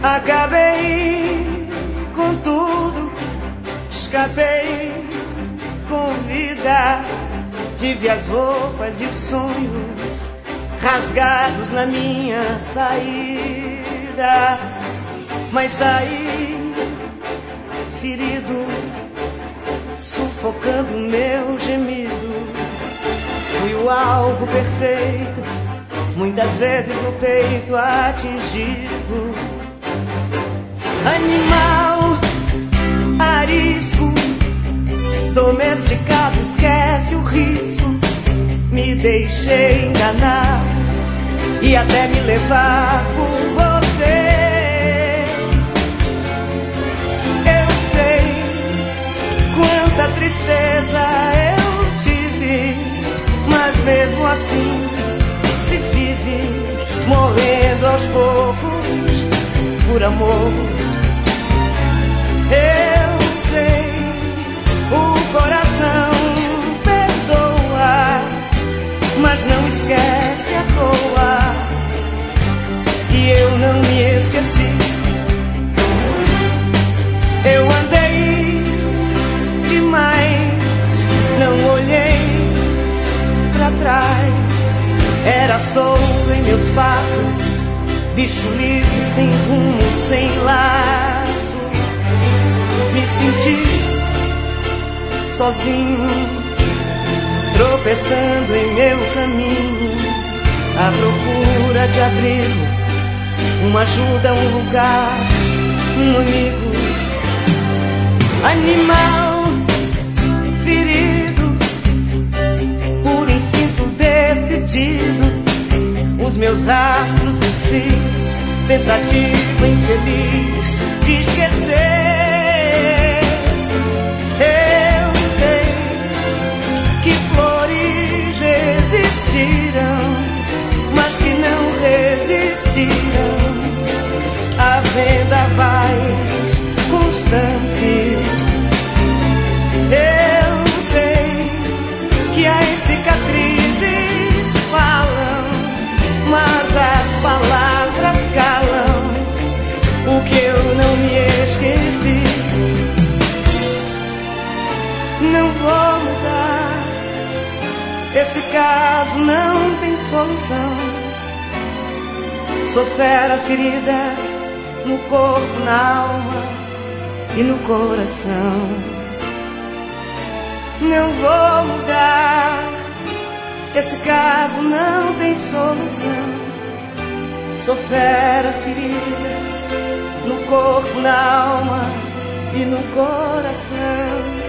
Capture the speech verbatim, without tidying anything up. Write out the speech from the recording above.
Acabei com tudo, escapei com vida. Tive as roupas e os sonhos rasgados na minha saída, mas saí ferido, sufocando meu gemido. Fui o alvo perfeito, muitas vezes no peito atingido. Animal arisco, domesticado, esquece o risco. Me deixei enganar e até me levar por você. Eu sei quanta tristeza eu tive, mas mesmo assim se vive morrendo aos poucos por amor. Eu sei, o coração perdoa, mas não esquece à toa que eu não me esqueci. Eu andei demais, não olhei pra trás. Era solto em meus passos, bicho livre, sem rumo, sem laço. Me senti sozinho, tropeçando em meu caminho, à procura de abrigo, uma ajuda, um lugar, um amigo. Animal ferido, por instinto decidido, os meus rastros desfiz, tentativa infeliz de esquecer. Mas que não resistiram a vendavais constante. Eu sei que as cicatrizes falam, mas as palavras calam o que eu não me esqueci. Não vou mudar, esse caso não tem solução. Sou fera ferida no corpo, na alma e no coração. Não vou mudar, esse caso não tem solução. Sou fera ferida no corpo, na alma e no coração.